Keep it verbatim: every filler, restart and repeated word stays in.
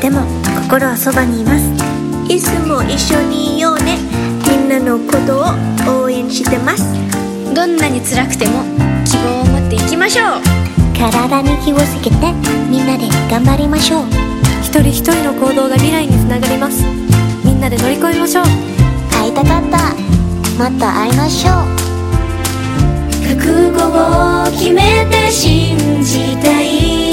ても心はそばにいます。 いつも一緒にいようね。みんなのことを応援してます。 どんなに辛くても希望を持っていきましょう。 体に気をつけてみんなで頑張りましょう。 一人一人の行動が未来につながります。みんなで乗り越えましょう。 会いたかった、また会いましょう。 覚悟を決めて信じたい。